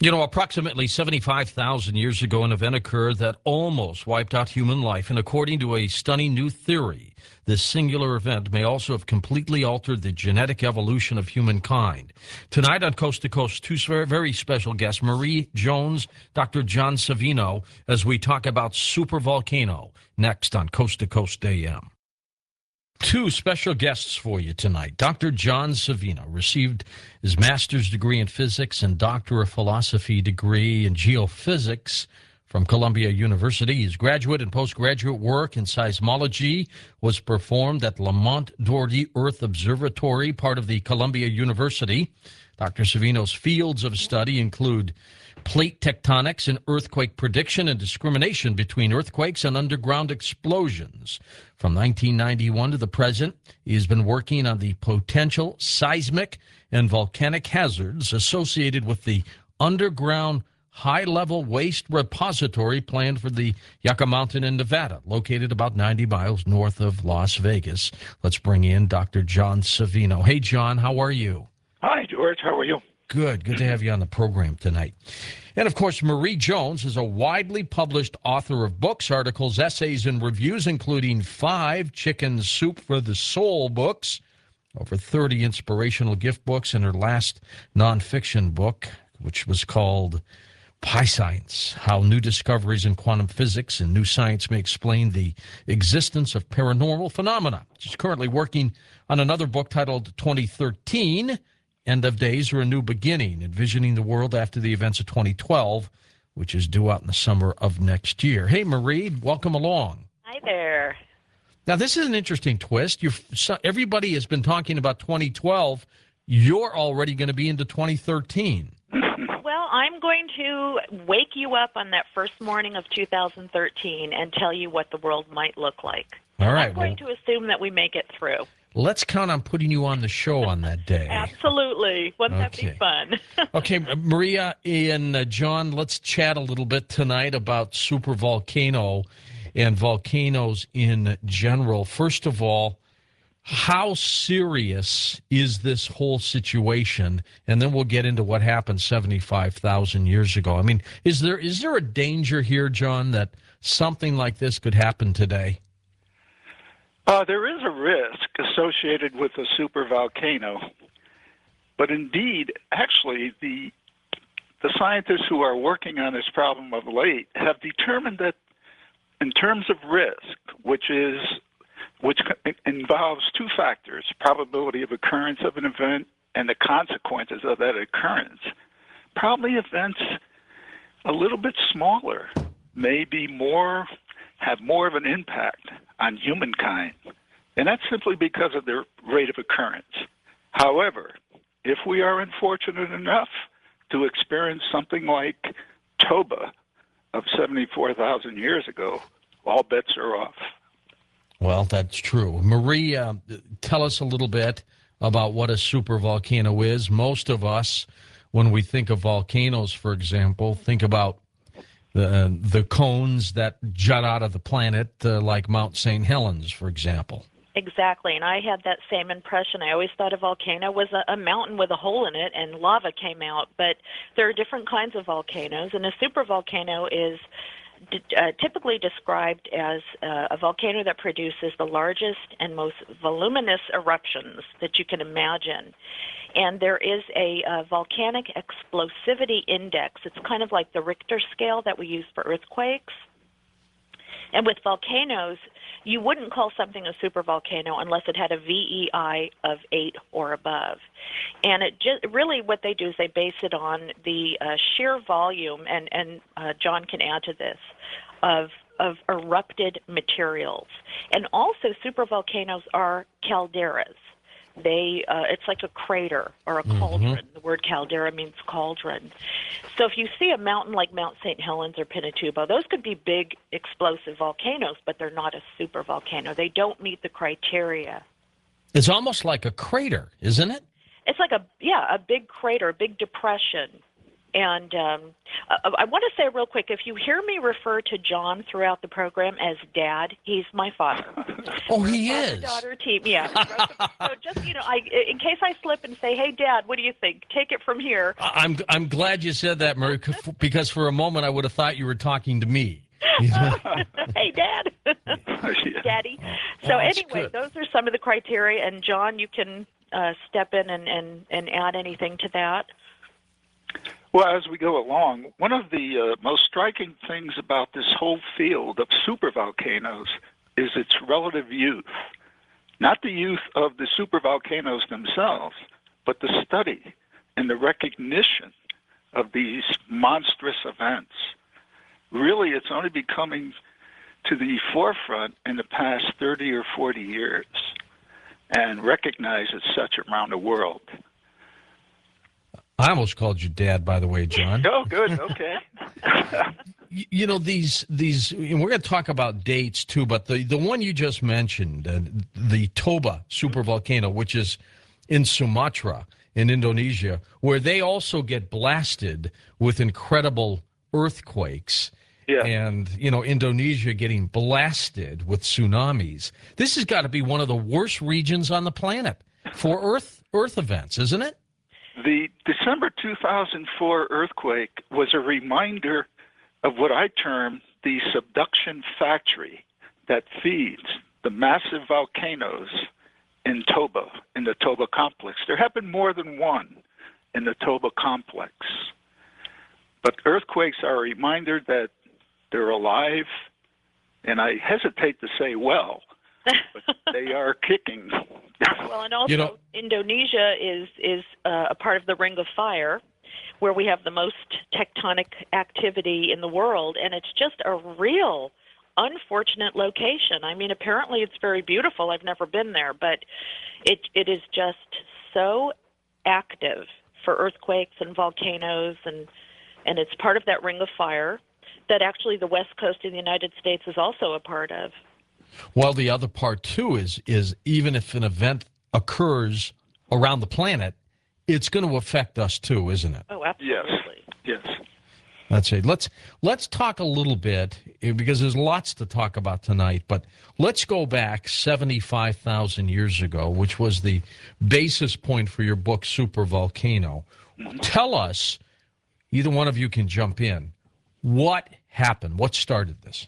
You know, approximately 75,000 years ago, an event occurred that almost wiped out human life. And according to a stunning new theory, this singular event may also have completely altered the genetic evolution of humankind. Tonight on Coast to Coast, two very special guests, Marie Jones, Dr. John Savino, as we talk about supervolcano, next on Coast to Coast AM. Two special guests for you tonight. Dr. John Savino received his master's degree in physics and doctor of philosophy degree in geophysics from Columbia University. His graduate and postgraduate work in seismology was performed at Lamont Doherty Earth Observatory, part of the Columbia University. Dr. Savino's fields of study include plate tectonics and earthquake prediction and discrimination between earthquakes and underground explosions. From 1991 to the present, he has been working on the potential seismic and volcanic hazards associated with the underground high-level waste repository planned for the Yucca Mountain in Nevada, located about 90 miles north of Las Vegas. Let's bring in Dr. John Savino. Hey, John, how are you? Hi, George. How are you? Good to have you on the program tonight. And, of course, Marie Jones is a widely published author of books, articles, essays, and reviews, including 5 Chicken Soup for the Soul books, over 30 inspirational gift books, and her last nonfiction book, which was called Pi Science, How New Discoveries in Quantum Physics and New Science May Explain the Existence of Paranormal Phenomena. She's currently working on another book titled 2013, End of Days or a New Beginning, Envisioning the World After the Events of 2012, which is due out in the summer of next year. Hey, Marie, welcome along. Hi there. Now, this is an interesting twist. Everybody has been talking about 2012. You're already going to be into 2013. Well, I'm going to wake you up on that first morning of 2013 and tell you what the world might look like. All right. I'm going to assume that we make it through. Let's count on putting you on the show on that day. Absolutely. Wouldn't that be fun? Okay, Maria and John, let's chat a little bit tonight about supervolcano and volcanoes in general. First of all, how serious is this whole situation? And then we'll get into what happened 75,000 years ago. I mean, is there a danger here, John, that something like this could happen today? There is a risk associated with a supervolcano, but indeed, actually, the scientists who are working on this problem of late have determined that in terms of risk, which involves 2 factors, probability of occurrence of an event and the consequences of that occurrence, probably events a little bit smaller may be have more of an impact on humankind, and that's simply because of their rate of occurrence. However, if we are unfortunate enough to experience something like Toba of 74,000 years ago, all bets are off. Well, that's true. Marie, tell us a little bit about what a supervolcano is. Most of us, when we think of volcanoes, for example, think about the cones that jut out of the planet, like Mount St. Helens, for example. Exactly, and I had that same impression. I always thought a volcano was a mountain with a hole in it and lava came out, but there are different kinds of volcanoes, and a supervolcano is typically described as a volcano that produces the largest and most voluminous eruptions that you can imagine. And there is a volcanic explosivity index. It's kind of like the Richter scale that we use for earthquakes. And with volcanoes, you wouldn't call something a supervolcano unless it had a VEI of 8 or above. And it really what they do is they base it on the sheer volume, and John can add to this, of erupted materials. And also supervolcanoes are calderas. It's like a crater or a cauldron. Mm-hmm. The word caldera means cauldron. So if you see a mountain like Mount St. Helens or Pinatubo, those could be big explosive volcanoes, but they're not a supervolcano. They don't meet the criteria. It's almost like a crater, isn't it? It's like a big crater, a big depression. And I want to say real quick, if you hear me refer to John throughout the program as Dad, he's my father. Oh, he is. Daughter team, yeah. So just, in case I slip and say, "Hey, Dad, what do you think?" Take it from here. I'm glad you said that, Mary, because for a moment I would have thought you were talking to me. Hey, Dad. Daddy. So anyway, good. those are some of the criteria. And John, you can step in and add anything to that. Well, as we go along, one of the most striking things about this whole field of supervolcanoes is its relative youth. Not the youth of the supervolcanoes themselves, but the study and the recognition of these monstrous events. Really, it's only been coming to the forefront in the past 30 or 40 years and recognized as such around the world. I almost called you Dad, by the way, John. Oh, good. Okay. These we're going to talk about dates too, but the one you just mentioned, the Toba supervolcano, which is in Sumatra in Indonesia, where they also get blasted with incredible earthquakes. Yeah. And, Indonesia getting blasted with tsunamis. This has got to be one of the worst regions on the planet for earth events, isn't it? The December 2004 earthquake was a reminder of what I term the subduction factory that feeds the massive volcanoes in Toba, in the Toba complex. There have been more than one in the Toba complex. But earthquakes are a reminder that they're alive, and I hesitate to say well, but they are kicking. Well, and also Indonesia is a part of the Ring of Fire, where we have the most tectonic activity in the world, and it's just a real unfortunate location. I mean, apparently it's very beautiful. I've never been there, but it is just so active for earthquakes and volcanoes, and it's part of that Ring of Fire that actually the West Coast of the United States is also a part of. Well, the other part, too, is even if an event occurs around the planet, it's going to affect us, too, isn't it? Oh, absolutely. Yes. That's it. Let's talk a little bit, because there's lots to talk about tonight, but let's go back 75,000 years ago, which was the basis point for your book, Supervolcano. Mm-hmm. Tell us, either one of you can jump in, what happened? What started this?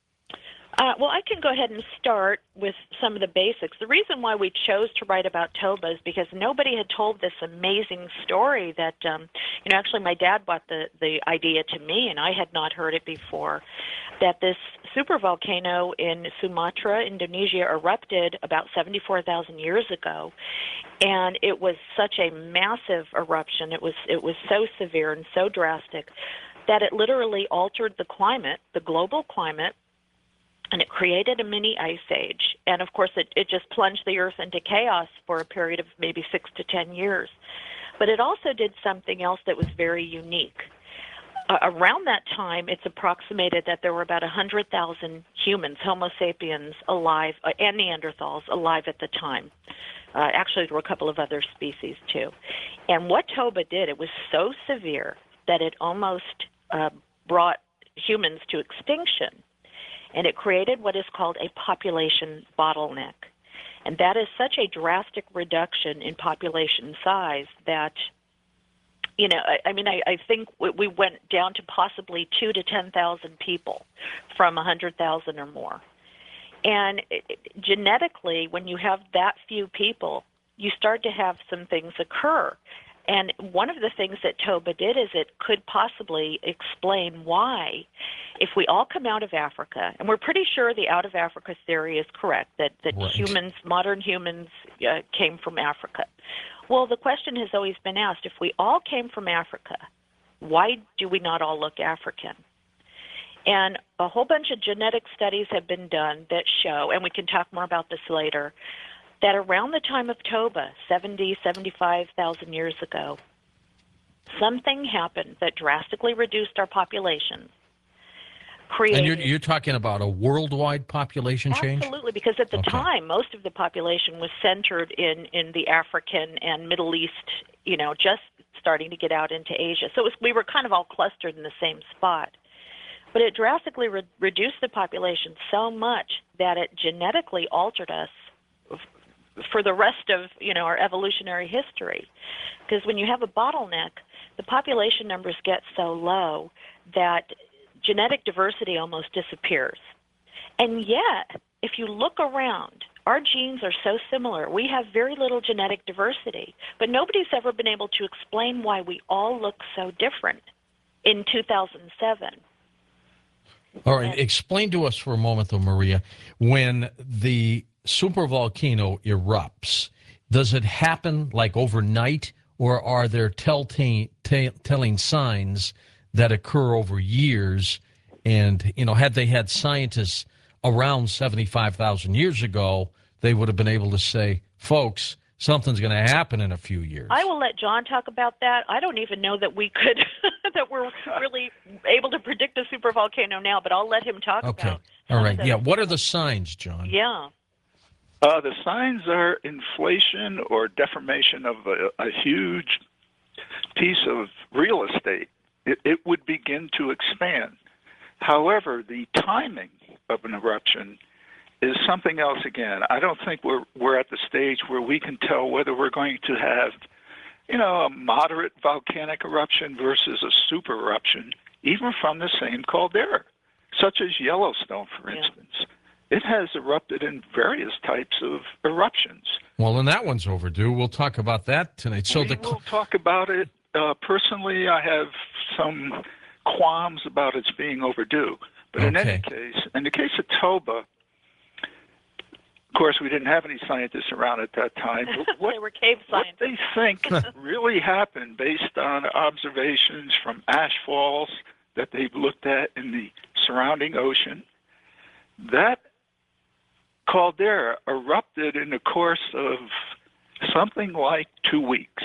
Well, I can go ahead and start with some of the basics. The reason why we chose to write about Toba is because nobody had told this amazing story that, actually my dad brought the idea to me, and I had not heard it before, that this supervolcano in Sumatra, Indonesia, erupted about 74,000 years ago. And it was such a massive eruption. It was so severe and so drastic that it literally altered the climate, the global climate, and it created a mini ice age. And, of course, it just plunged the Earth into chaos for a period of maybe 6 to 10 years. But it also did something else that was very unique. Around that time, it's approximated that there were about 100,000 humans, Homo sapiens, alive, and Neanderthals alive at the time. Actually, there were a couple of other species, too. And what Toba did, it was so severe that it almost brought humans to extinction. And it created what is called a population bottleneck. And that is such a drastic reduction in population size that, I think we went down to possibly 2 to 10,000 people from 100,000 or more. And genetically, when you have that few people, you start to have some things occur. And one of the things that Toba did is it could possibly explain why, if we all come out of Africa, and we're pretty sure the out of Africa theory is correct, that right. modern humans came from Africa. Well, the question has always been asked, if we all came from Africa, why do we not all look African? And a whole bunch of genetic studies have been done that show, and we can talk more about this later, that around the time of Toba, 75,000 years ago, something happened that drastically reduced our population. And you're talking about a worldwide population change? Absolutely, because at the time, most of the population was centered in the African and Middle East, just starting to get out into Asia. So we were kind of all clustered in the same spot. But it drastically reduced the population so much that it genetically altered us for the rest of our evolutionary history. Because when you have a bottleneck, the population numbers get so low that genetic diversity almost disappears. And yet, if you look around, our genes are so similar. We have very little genetic diversity, but nobody's ever been able to explain why we all look so different in 2007. All right, explain to us for a moment, though, Maria, when the supervolcano erupts, does it happen like overnight, or are there telling signs that occur over years? And, had they had scientists around 75,000 years ago, they would have been able to say, folks, something's going to happen in a few years. I will let John talk about that. I don't even know that we could, that we're really able to predict a supervolcano now, but I'll let him talk about. All right. Yeah. What are the signs, John? Yeah. The signs are inflation or deformation of a huge piece of real estate. It would begin to expand. However, the timing of an eruption is something else again. I don't think we're at the stage where we can tell whether we're going to have, a moderate volcanic eruption versus a super eruption, even from the same caldera, such as Yellowstone, for instance. It has erupted in various types of eruptions. Well, and that one's overdue. We'll talk about that tonight. So we'll talk about it. Personally, I have some qualms about its being overdue. But in any case, in the case of Toba, of course, we didn't have any scientists around at that time. But they were cave scientists. What they think really happened based on observations from ash falls that they've looked at in the surrounding ocean, that caldera erupted in the course of something like 2 weeks.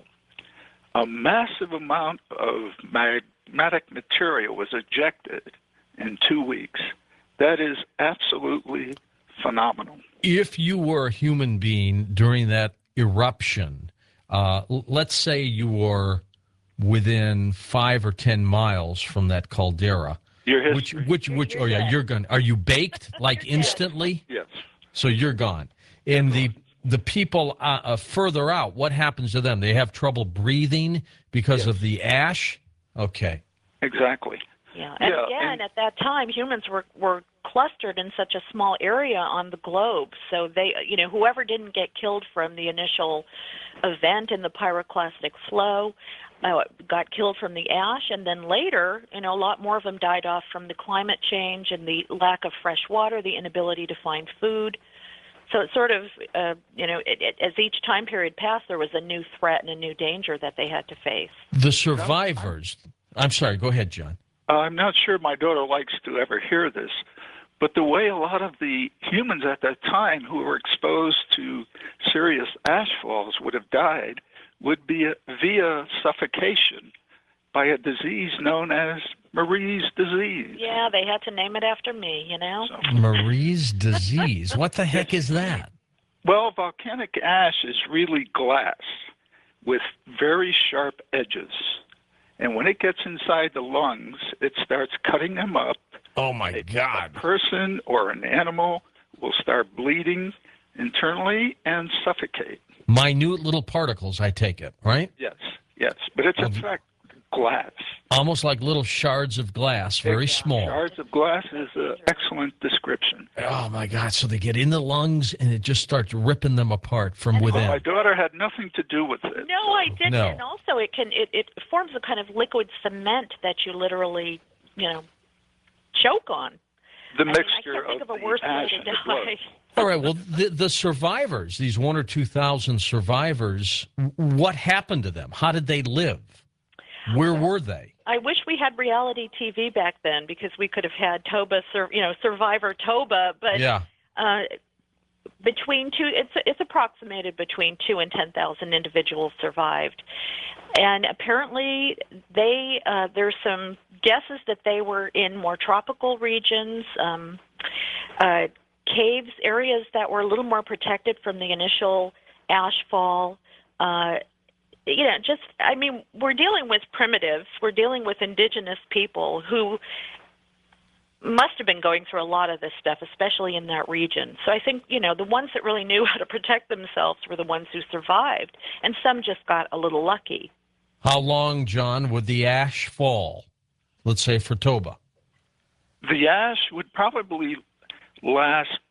A massive amount of magmatic material was ejected in 2 weeks. That is absolutely phenomenal. If you were a human being during that eruption, let's say you were within 5 or 10 miles from that caldera. Your history. You're gone. Are you baked like instantly? Yes. So you're gone. And the people further out, what happens to them? They have trouble breathing because of the ash? Okay. Exactly. Yeah, and again, at that time, humans were clustered in such a small area on the globe. So they, whoever didn't get killed from the initial event in the pyroclastic flow got killed from the ash, and then later, a lot more of them died off from the climate change and the lack of fresh water, the inability to find food. So it sort of, as each time period passed, there was a new threat and a new danger that they had to face. The survivors. I'm sorry. Go ahead, John. I'm not sure my daughter likes to ever hear this, but the way a lot of the humans at that time who were exposed to serious ash falls would have died would be via suffocation by a disease known as Marie's disease. Yeah, they had to name it after me, Marie's disease. What the heck is that? Well, volcanic ash is really glass with very sharp edges. And when it gets inside the lungs, it starts cutting them up. Oh, my God. A person or an animal will start bleeding internally and suffocate. Minute little particles, I take it, right? Yes. But it's, in fact, glass. Almost like little shards of glass, very small. Shards of glass is an excellent description. Oh, my God. So they get in the lungs, and it just starts ripping them apart from within. Well, my daughter had nothing to do with it. No, I didn't. No. And also, it forms a kind of liquid cement that you literally, choke on. The mixture I can't think of a the worse ash way and to the blood. die. All right, well, the survivors, these 1,000 or 2,000 survivors, what happened to them? How did they live? Where were they? I wish we had reality TV back then because we could have had Toba, Survivor Toba, but between it's approximated between 2,000 and 10,000 individuals survived, and apparently there's some guesses that they were in more tropical regions, caves, areas that were a little more protected from the initial ash fall. just, I mean, we're dealing with primitives. We're dealing with indigenous people who must have been going through a lot of this stuff, especially in that region. So I think, the ones that really knew how to protect themselves were the ones who survived, and some just got a little lucky. How long, John, would the ash fall, let's say, for Toba? The ash would probably last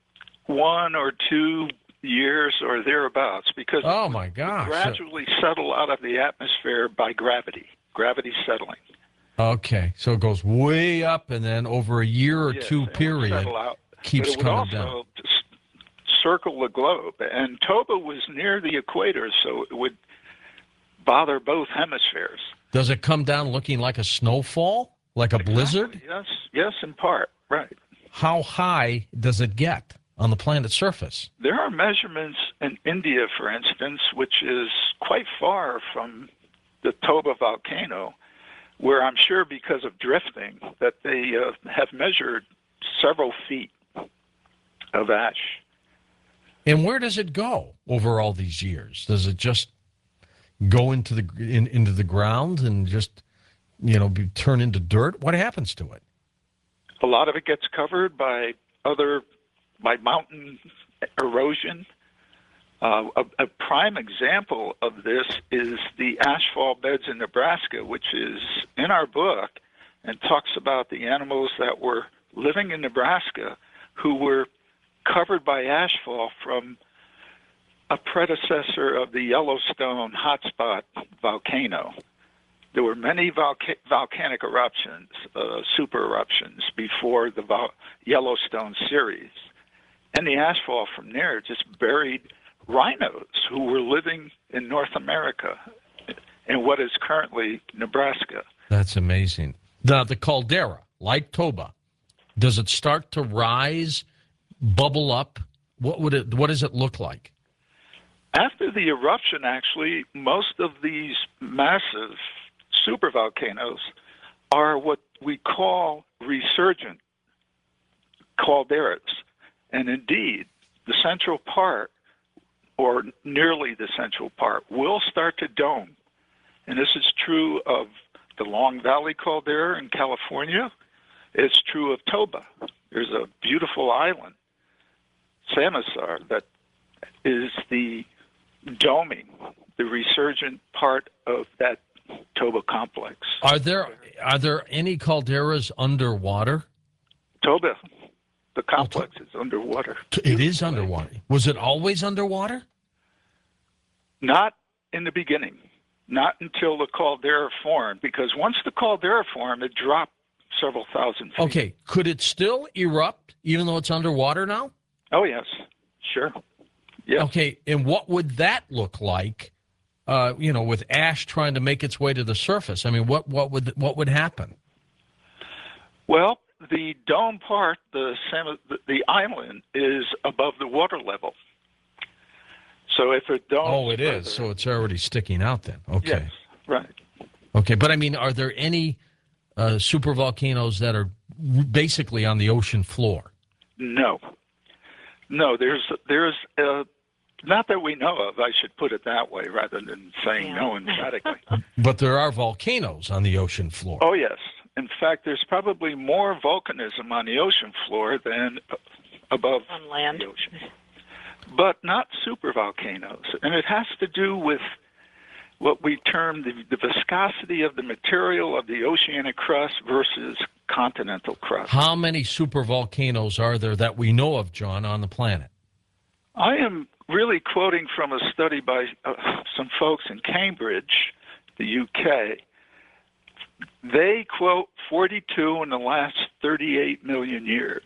1 or 2 years or thereabouts, because Oh, my it gosh. gradually settle out of the atmosphere by gravity settling. Okay, so it goes way up, and then over a year or Yes, two it would period, settle out. keeps But it would coming also down. circle the globe. And Toba was near the equator, so it would bother both hemispheres. Does it come down looking like a snowfall, like a blizzard? Exactly. Yes, in part, right. How high does it get on the planet's surface? There are measurements in India, for instance, which is quite far from the Toba volcano, where I'm sure because of drifting that they have measured several feet of ash. And where does it go over all these years? Does it just go into the ground and just turn into dirt? What happens to it? A lot of it gets covered by mountain erosion. A prime example of this is the ashfall beds in Nebraska, which is in our book and talks about the animals that were living in Nebraska who were covered by ashfall from a predecessor of the Yellowstone hotspot volcano. There were many volcanic eruptions, super eruptions, before the Yellowstone series. And the ashfall from there just buried rhinos who were living in North America in what is currently Nebraska. That's amazing. The caldera, like Toba, does it start to rise, bubble up? What does it look like? After the eruption, actually, most of these massive supervolcanoes are what we call resurgent calderas. And indeed, the central part, or nearly the central part, will start to dome. And this is true of the Long Valley caldera in California. It's true of Toba. There's a beautiful island, Samasar, that is the doming, the resurgent part of that Toba complex. Are there any calderas underwater? Toba, the complex is underwater. It is underwater. Was it always underwater? Not in the beginning, not until the caldera formed, because once the caldera formed, it dropped several thousand feet. Okay, could it still erupt even though it's underwater now? Oh, yes, sure. Yeah. Okay, and what would that look like, with ash trying to make its way to the surface? I mean, what would happen? Well, the dome part, the island, is above the water level. So if it domes... Oh, it is. So it's already sticking out then. Okay. Yes, right. Okay, but I mean, are there any supervolcanoes that are basically on the ocean floor? No, there's not that we know of. I should put it that way rather than saying no emphatically. But there are volcanoes on the ocean floor. Oh, yes. In fact, there's probably more volcanism on the ocean floor than above on land. the ocean. But not supervolcanoes. And it has to do with what we term the viscosity of the material of the oceanic crust versus continental crust. How many supervolcanoes are there that we know of, John, on the planet? I am really quoting from a study by some folks in Cambridge, the UK. They quote 42 in the last 38 million years.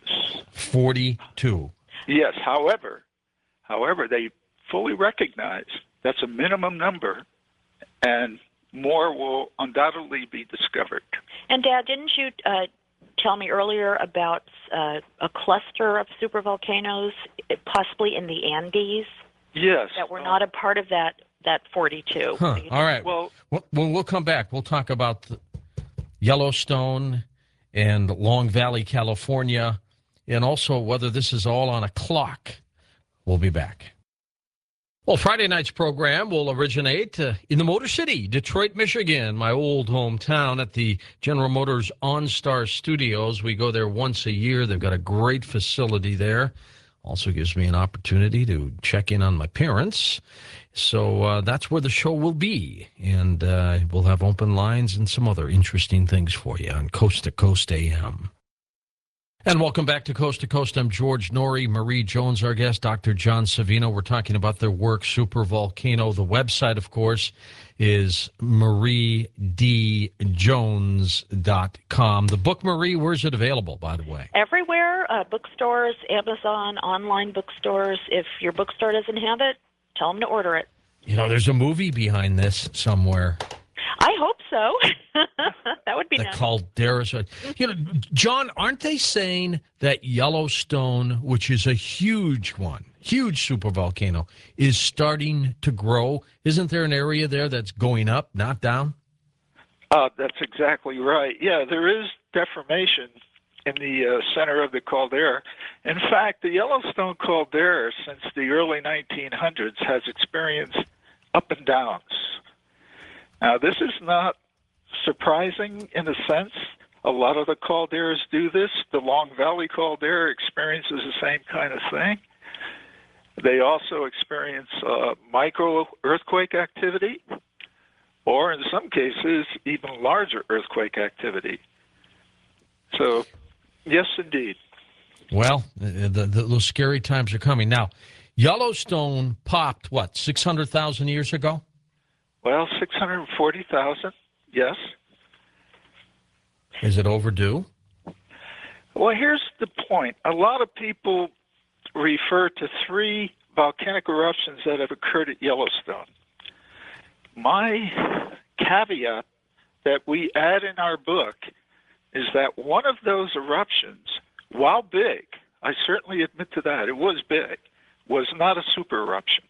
42. Yes, however, they fully recognize that's a minimum number, and more will undoubtedly be discovered. And, Dad, didn't you tell me earlier about a cluster of supervolcanoes, possibly in the Andes? Yes. That were not a part of that 42. Huh. All right. Well, we'll come back. We'll talk about Yellowstone and Long Valley, California, and also whether this is all on a clock. We'll be back. Well, Friday night's program will originate in the Motor City, Detroit, Michigan, my old hometown, at the General Motors OnStar Studios. We go there once a year. They've got a great facility there. Also gives me an opportunity to check in on my parents. So that's where the show will be. And we'll have open lines and some other interesting things for you on Coast to Coast AM. And welcome back to Coast. I'm George Norrie. Marie Jones, our guest, Dr. John Savino. We're talking about their work, Supervolcano. The website, of course, is mariedjones.com. The book, Marie, where's it available, by the way? Everywhere, bookstores, Amazon, online bookstores. If your bookstore doesn't have it, tell them to order it. You know, there's a movie behind this somewhere. I hope so. That would be The nice. Caldera. You know, John, aren't they saying that Yellowstone, which is a huge one, huge supervolcano, is starting to grow? Isn't there an area there that's going up, not down? That's exactly right. Yeah, there is deformation in the center of the caldera. In fact, the Yellowstone caldera, since the early 1900s, has experienced up and downs. Now, this is not surprising in a sense. A lot of the calderas do this. The Long Valley caldera experiences the same kind of thing. They also experience micro-earthquake activity, or in some cases, even larger earthquake activity. So, yes, indeed. Well, those scary times are coming. Now, Yellowstone popped, 600,000 years ago? Well, 640,000, yes. Is it overdue? Well, here's the point. A lot of people refer to 3 volcanic eruptions that have occurred at Yellowstone. My caveat that we add in our book is that one of those eruptions, while big, I certainly admit to that, it was big, was not a super eruption.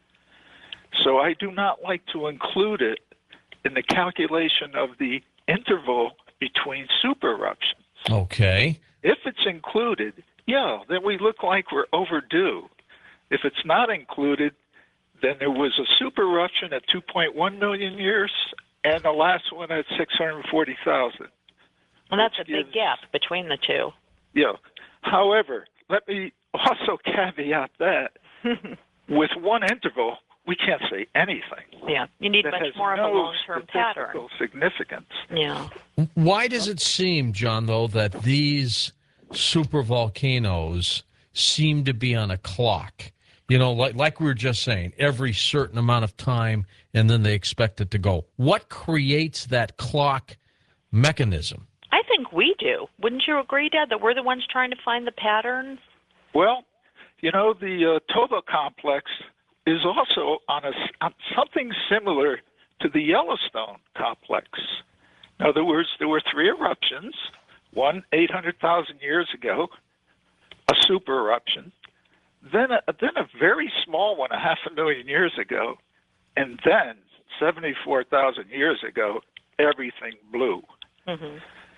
So I do not like to include it in the calculation of the interval between super eruptions. Okay. If it's included, then we look like we're overdue. If it's not included, then there was a super eruption at 2.1 million years and the last one at 640,000. Well, that's a big gap between the two. Yeah. However, let me also caveat that with one interval, we can't say anything. Yeah, you need That much has more of a no long-term pattern. statistical significance. Yeah. Why does it seem, John, though, that these supervolcanoes seem to be on a clock? You know, like we were just saying, every certain amount of time, and then they expect it to go. What creates that clock mechanism? I think we do. Wouldn't you agree, Dad, that we're the ones trying to find the patterns? Well, you know, the Toba complex is also on something similar to the Yellowstone complex. In other words, there were 3 eruptions, one 800,000 years ago, a super eruption, then a very small one 500,000 years ago, and then 74,000 years ago, everything blew. Mm-hmm.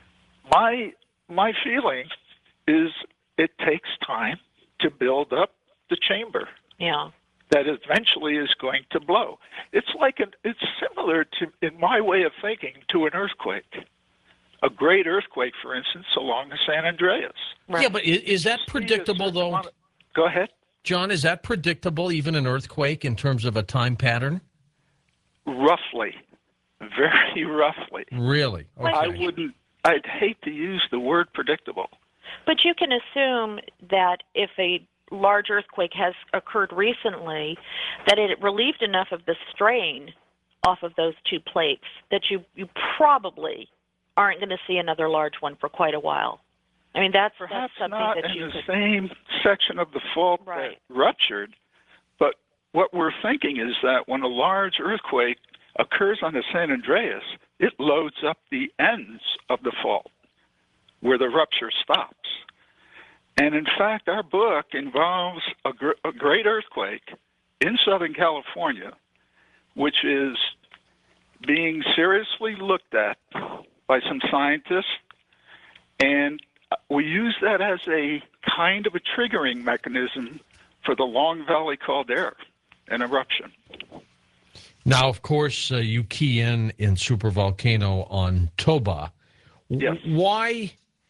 My feeling is it takes time to build up the chamber. Yeah. That eventually is going to blow. It's similar to, in my way of thinking, to an earthquake. A great earthquake, for instance, along the San Andreas. Right. Yeah, but is that predictable, though? Go ahead. John, is that predictable, even an earthquake, in terms of a time pattern? Roughly. Very roughly. Really? Okay. I'd hate to use the word predictable. But you can assume that if a large earthquake has occurred recently, that it relieved enough of the strain off of those 2 plates that you probably aren't going to see another large one for quite a while. I mean, that's something not that in you the could... same section of the fault Right. that ruptured, but what we're thinking is that when a large earthquake occurs on the San Andreas, it loads up the ends of the fault where the rupture stops. And in fact, our book involves a great earthquake in Southern California, which is being seriously looked at by some scientists. And we use that as a kind of a triggering mechanism for the Long Valley caldera. an eruption. Now, of course, you key in supervolcano on Toba. Yes. Why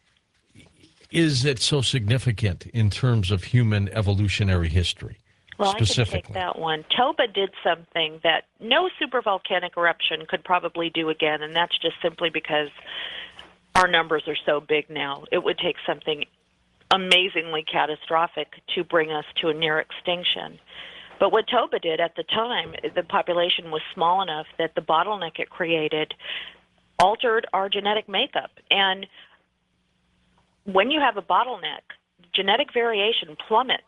is it so significant in terms of human evolutionary history? Well, I can specifically? take that one. Toba did something that no supervolcanic eruption could probably do again, and that's just simply because our numbers are so big now. It would take something amazingly catastrophic to bring us to a near extinction. But what Toba did at the time, the population was small enough that the bottleneck it created altered our genetic makeup. And when you have a bottleneck, genetic variation plummets.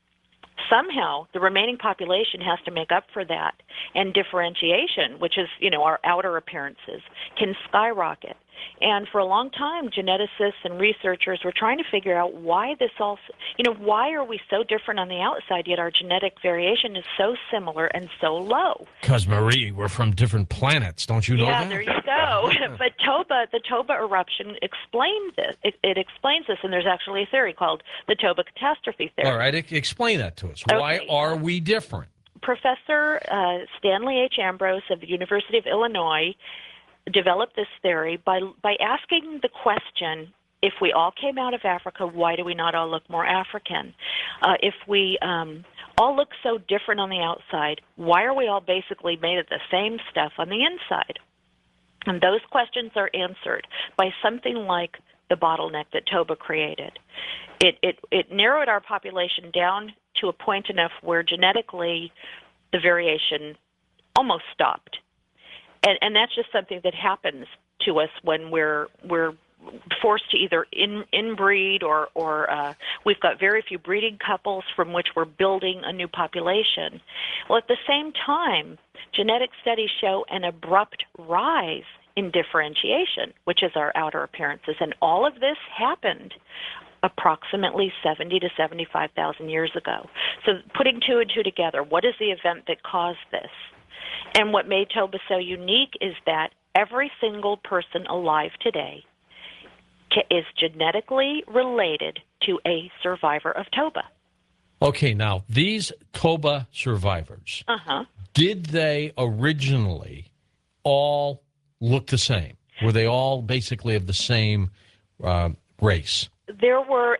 Somehow, the remaining population has to make up for that, and differentiation, which is, our outer appearances, can skyrocket. And for a long time, geneticists and researchers were trying to figure out why this all, why are we so different on the outside, yet our genetic variation is so similar and so low? Because, Marie, we're from different planets. Don't you know that? Yeah, there you go. But the Toba eruption explained this. It explains this, and there's actually a theory called the Toba catastrophe theory. All right, explain that to us. Okay. Why are we different? Professor Stanley H. Ambrose of the University of Illinois developed this theory by asking the question, if we all came out of Africa, why do we not all look more African? If we all look so different on the outside, why are we all basically made of the same stuff on the inside? And those questions are answered by something like the bottleneck that Toba created. It narrowed our population down to a point enough where genetically the variation almost stopped. And that's just something that happens to us when we're forced to either inbreed or we've got very few breeding couples from which we're building a new population. Well, at the same time, genetic studies show an abrupt rise in differentiation, which is our outer appearances. And all of this happened approximately 70 to 75,000 years ago. So putting two and two together, what is the event that caused this? And what made Toba so unique is that every single person alive today is genetically related to a survivor of Toba. Okay, now, these Toba survivors, did they originally all look the same? Were they all basically of the same race? There were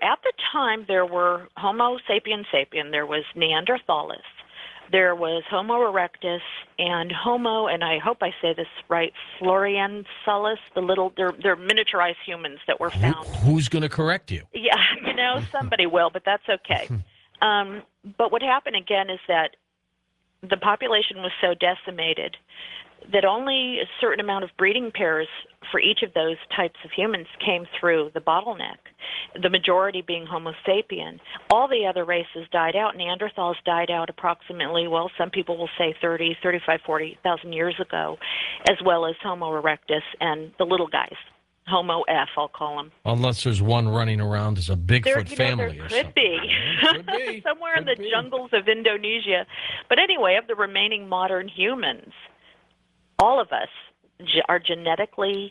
Homo sapiens sapien, there was Neanderthalis, there was Homo erectus, and Homo, and I hope I say this right, Floriancelis, they're miniaturized humans that were found. Who's going to correct you? Yeah, somebody will, but that's okay. But what happened again is that the population was so decimated that only a certain amount of breeding pairs for each of those types of humans came through the bottleneck, the majority being Homo sapien. All the other races died out. Neanderthals died out approximately, well, some people will say 30, 35, 40,000 years ago, as well as Homo erectus and the little guys. Homo F, I'll call them. Unless there's one running around as a Bigfoot family or something. Could be. Somewhere in the jungles of Indonesia. But anyway, of the remaining modern humans, all of us are genetically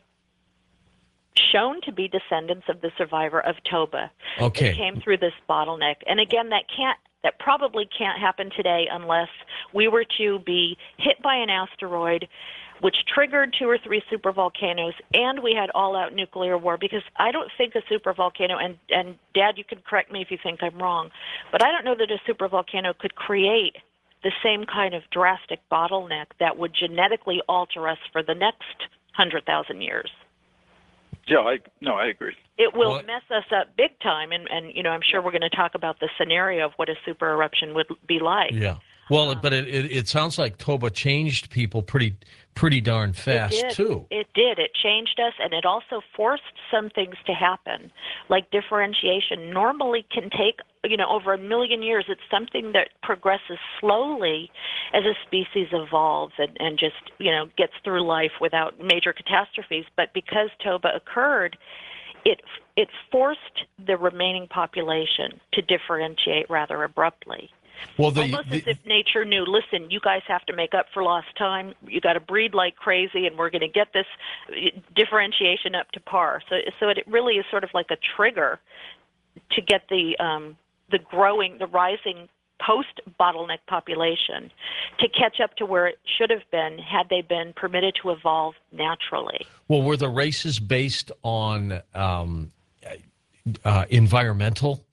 shown to be descendants of the survivor of Toba. Okay. It came through this bottleneck. And again, that probably can't happen today unless we were to be hit by an asteroid which triggered 2 or 3 supervolcanoes, and we had all-out nuclear war, because I don't think a supervolcano, and Dad, you can correct me if you think I'm wrong, but I don't know that a supervolcano could create the same kind of drastic bottleneck that would genetically alter us for the next 100,000 years. Yeah, I agree. It will mess us up big time, and I'm sure we're going to talk about the scenario of what a super eruption would be like. Yeah. Well, but it sounds like Toba changed people pretty darn fast, too. It did. It changed us, and it also forced some things to happen, like differentiation. Normally can take, over 1 million years. It's something that progresses slowly as a species evolves and just, gets through life without major catastrophes. But because Toba occurred, it forced the remaining population to differentiate rather abruptly. Well, almost as if nature knew, listen, you guys have to make up for lost time. You got to breed like crazy, and we're going to get this differentiation up to par. So it really is sort of like a trigger to get the rising post-bottleneck population to catch up to where it should have been had they been permitted to evolve naturally. Well, were the races based on environmental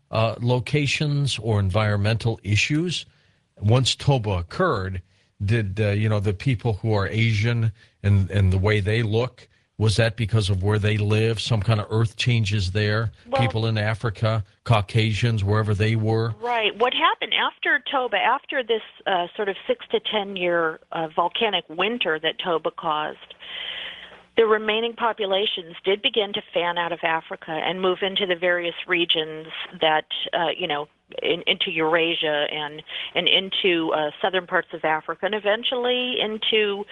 locations or environmental issues? Once Toba occurred, did the people who are Asian and the way they look, was that because of where they live? Some kind of earth changes there? Well, people in Africa, Caucasians, wherever they were? Right. What happened after Toba, after this sort of 6 to 10 year volcanic winter that Toba caused, the remaining populations did begin to fan out of Africa and move into the various regions that, into Eurasia and into southern parts of Africa, and eventually into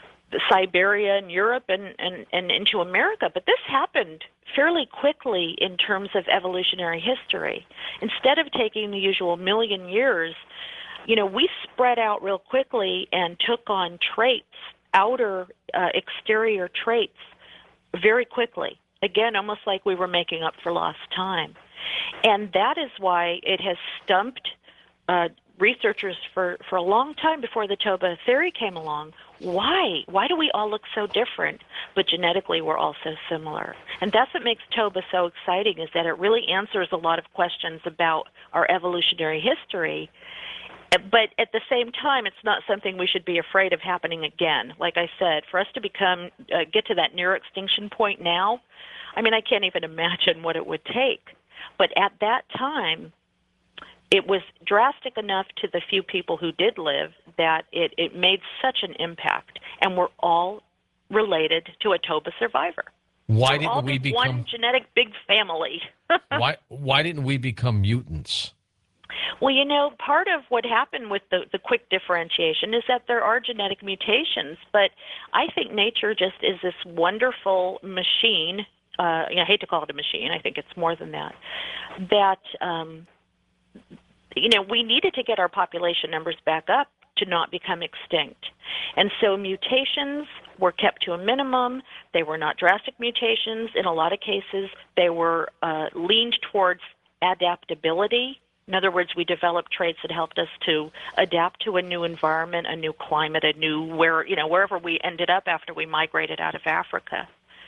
Siberia and Europe and into America. But this happened fairly quickly in terms of evolutionary history. Instead of taking the usual million years, we spread out real quickly and took on traits, outer exterior traits, very quickly. Again, almost like we were making up for lost time. And that is why it has stumped researchers for a long time before the Toba theory came along. Why? Why do we all look so different, but genetically we're all so similar? And that's what makes Toba so exciting, is that it really answers a lot of questions about our evolutionary history. But at the same time, it's not something we should be afraid of happening again. Like I said, for us to get to that near extinction point now, I can't even imagine what it would take. But at that time, it was drastic enough to the few people who did live that it made such an impact, and we're all related to a Toba survivor. Why we're didn't all we become one genetic big family? why didn't we become mutants? Well, part of what happened with the quick differentiation is that there are genetic mutations, but I think nature just is this wonderful machine. I hate to call it a machine. I think it's more than that. We needed to get our population numbers back up to not become extinct. And so mutations were kept to a minimum. They were not drastic mutations. In a lot of cases, they were leaned towards adaptability. In other words, we developed traits that helped us to adapt to a new environment, a new climate, wherever we ended up after we migrated out of Africa.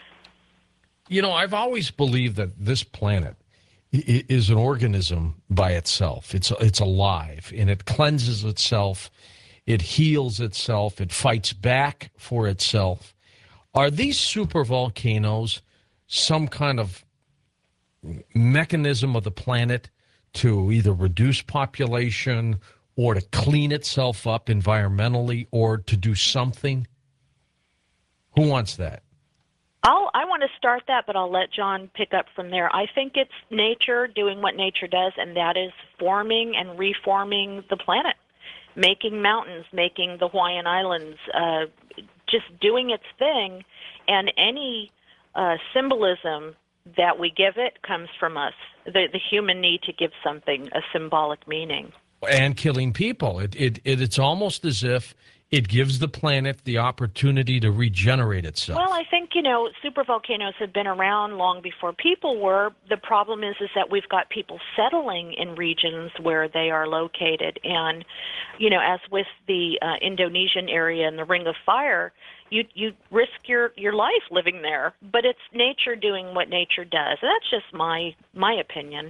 I've always believed that this planet is an organism by itself. It's alive, and it cleanses itself, it heals itself, it fights back for itself. Are these supervolcanoes some kind of mechanism of the planet to either reduce population or to clean itself up environmentally or to do something? Who wants that? I want to start that, but I'll let John pick up from there. I think it's nature doing what nature does, and that is forming and reforming the planet, making mountains, making the Hawaiian Islands, just doing its thing, and any symbolism that we give it comes from us, the human need to give something a symbolic meaning. And killing people. It's almost as if it gives the planet the opportunity to regenerate itself. Well, I think, supervolcanoes have been around long before people were. The problem is that we've got people settling in regions where they are located. And, as with the Indonesian area and the Ring of Fire, you risk your life living there. But it's nature doing what nature does. That's just my opinion.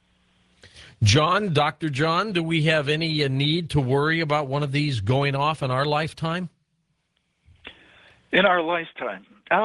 John, Dr. John, do we have any need to worry about one of these going off in our lifetime? In our lifetime?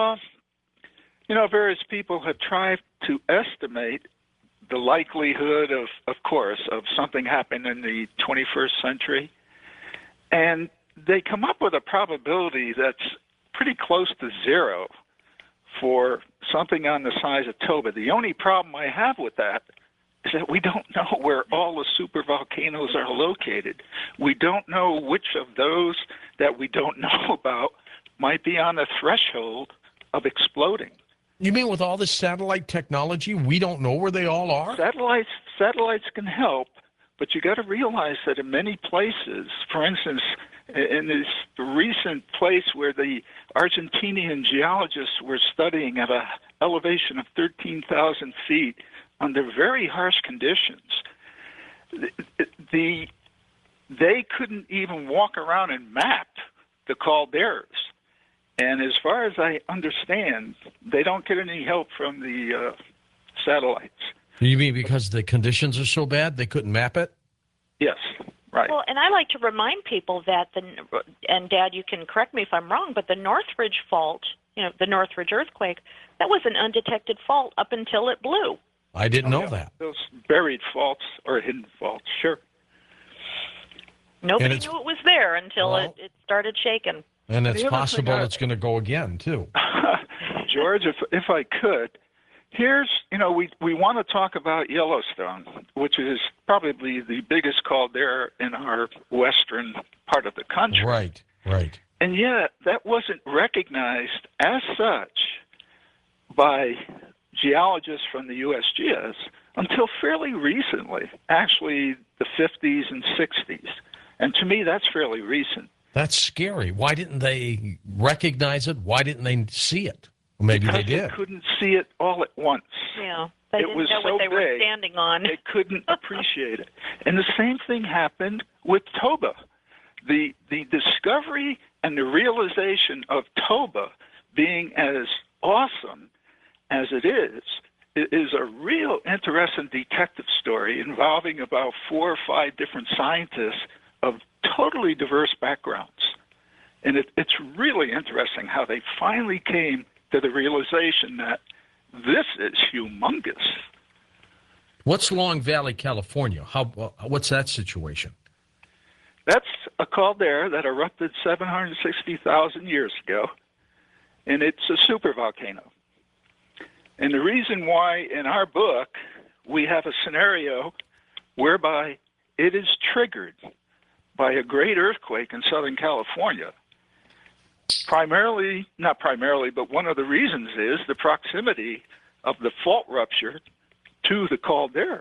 Various people have tried to estimate the likelihood of course, of something happening in the 21st century. And they come up with a probability that's pretty close to zero for something on the size of Toba. The only problem I have with that is that we don't know where all the supervolcanoes are located. We don't know which of those that we don't know about might be on the threshold of exploding. You mean with all this satellite technology, we don't know where they all are? Satellites can help, but you got to realize that in many places, for instance, in this recent place where the Argentinian geologists were studying at an elevation of 13,000 feet, under very harsh conditions, they couldn't even walk around and map the calderas. And as far as I understand, they don't get any help from the satellites. You mean because the conditions are so bad they couldn't map it? Yes, right. Well, and I like to remind people that and Dad, you can correct me if I'm wrong, but the Northridge fault, the Northridge earthquake, that was an undetected fault up until it blew. I didn't know that. Those buried faults or hidden faults, sure. Nobody knew it was there until it started shaking. And it's possible it's going to go again, too. George, if I could, here's, we want to talk about Yellowstone, which is probably the biggest caldera in our western part of the country. Right. And yet, that wasn't recognized as such by geologists from the USGS until fairly recently, actually the 50s and 60s. And to me, that's fairly recent. That's scary. Why didn't they recognize it? Why didn't they see it? Well, maybe because they did. They couldn't see it all at once. Yeah, they didn't know so what they were big, standing on. They couldn't appreciate it. And the same thing happened with Toba. The discovery and the realization of Toba being as awesome as it is a real interesting detective story involving about 4 or 5 different scientists of totally diverse backgrounds. And it's really interesting how they finally came to the realization that this is humongous. What's Long Valley, California? What's that situation? That's a caldera that erupted 760,000 years ago, and it's a supervolcano. And the reason why in our book we have a scenario whereby it is triggered by a great earthquake in Southern California. Not primarily, but one of the reasons is the proximity of the fault rupture to the caldera.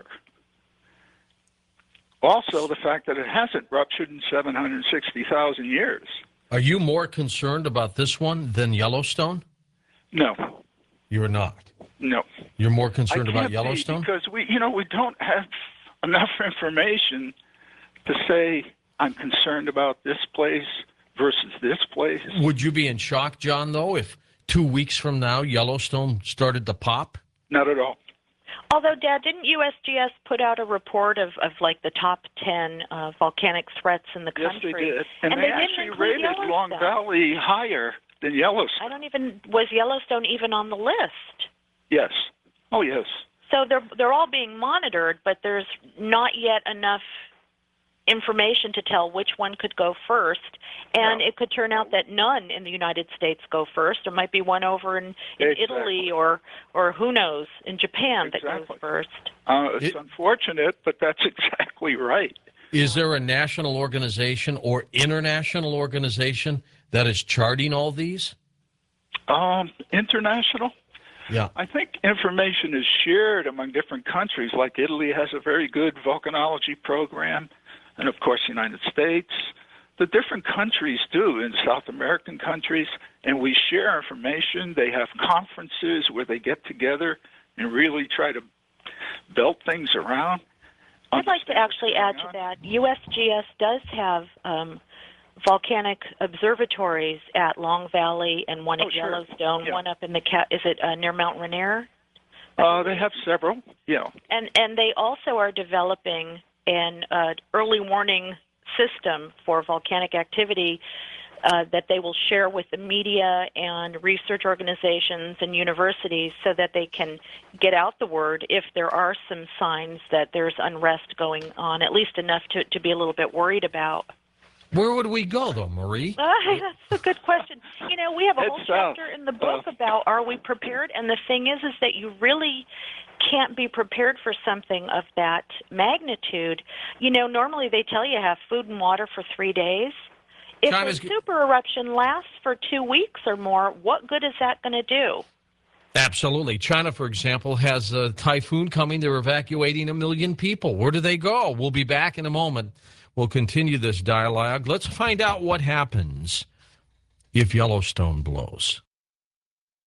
Also, the fact that it hasn't ruptured in 760,000 years. Are you more concerned about this one than Yellowstone? No. You're not? No. You're more concerned about Yellowstone? Because we don't have enough information to say I'm concerned about this place versus this place. Would you be in shock, John, though, if 2 weeks from now Yellowstone started to pop? Not at all. Although, Dad, didn't USGS put out a report of like the top 10 volcanic threats in the country? Yes, they did. And they actually rated Long Valley higher than Yellowstone. Was Yellowstone even on the list? Yes. Oh, yes. So they're all being monitored, but there's not yet enough information to tell which one could go first, and it could turn out that none in the United States go first. There might be one over in Italy or who knows, in Japan that goes first. It's unfortunate, but that's exactly right. Is there a national organization or international organization that is charting all these? International? Yeah. I think information is shared among different countries, like Italy has a very good volcanology program, and of course the United States. The different countries do in South American countries, and we share information. They have conferences where they get together and really try to belt things around. I'd like to actually add to that. USGS does have volcanic observatories at Long Valley and one at Yellowstone, one up in the is it near Mount Rainier? They have several, yeah. And they also are developing an early warning system for volcanic activity that they will share with the media and research organizations and universities so that they can get out the word if there are some signs that there's unrest going on, at least enough to be a little bit worried about. Where would we go, though, Marie? That's a good question. We have a whole chapter in the book about are we prepared? And the thing is that you really can't be prepared for something of that magnitude. Normally they tell you have food and water for 3 days. If a super eruption lasts for 2 weeks or more, what good is that going to do? Absolutely. China, for example, has a typhoon coming. They're evacuating 1 million people. Where do they go? We'll be back in a moment. We'll continue this dialogue. Let's find out what happens if Yellowstone blows.